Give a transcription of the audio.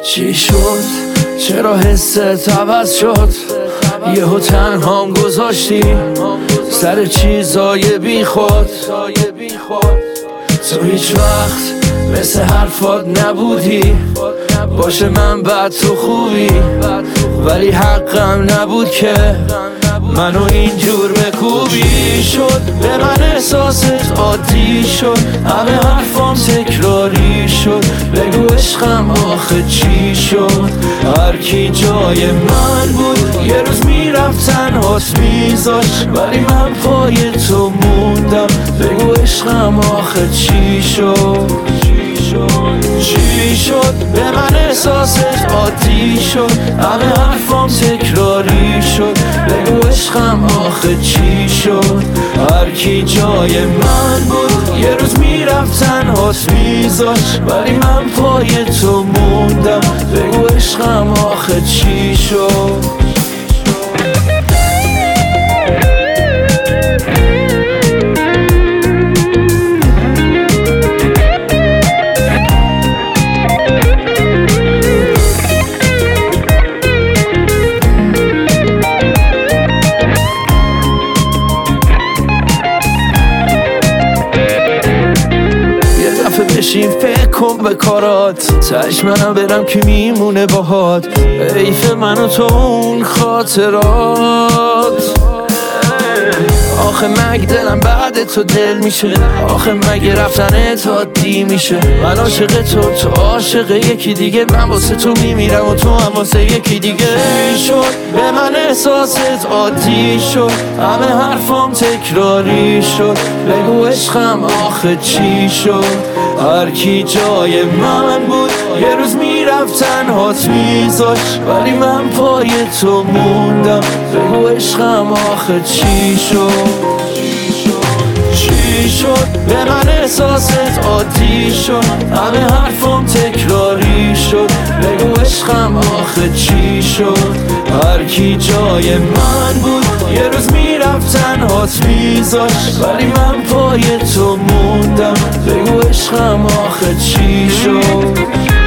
چی شد؟ چرا حست عوض شد؟ یهو تنهام گذاشتی سر چیزای بی خود. تو هیچ وقت مثل حرفات نبودی، باشه من بد تو خوبی، ولی حقم نبود که منو اینجور بکوبی. شد به من احساست عادی شد، همه حرفام تکراری شد. بگو عشقم آخه چی شد؟ هر کی جای من بود یه روز میرفت تنهات میذاشت، ولی من پای تو موندم. بگو عشقم آخه چی شد؟ چی شد؟ به من احساست عادی شد، همه حرفام تکراری شد. بگو عشقم آخه چی شد؟ هر کی جای من بود یه روز میرفت تنهات میذاشت، ولی من پای تو موندم. بگو عشقم آخه چی شد؟ بشین فکر کن به کارات، تش منم برم که میمونه باهات. حیف من و تو اون خاطرات. آخه مگه دلم بعد تو دل میشه؟ آخه مگه رفتن تو عادی میشه؟ من عاشق تو عاشق یکی دیگه، من واسه تو میمیرم و تو هم واسه یکی دیگه. شد به من احساست عادی شد، همه حرفام تکراری شد. بگو عشقم آخه چی شد؟ هر کی جای من بود یه روز میرفت تنهات میذاشت، ولی من پای تو موندم. بگو عشقم آخه چی شد؟ چی شد؟ به من احساست عادی شد، همه حرفام تکراری شد. بگو عشقم آخه چی شد؟ هر کی جای من بود یه روز میرفت تنهات میذاشت، ولی من پای تو موندم. بگو عشقم آخه چی شد؟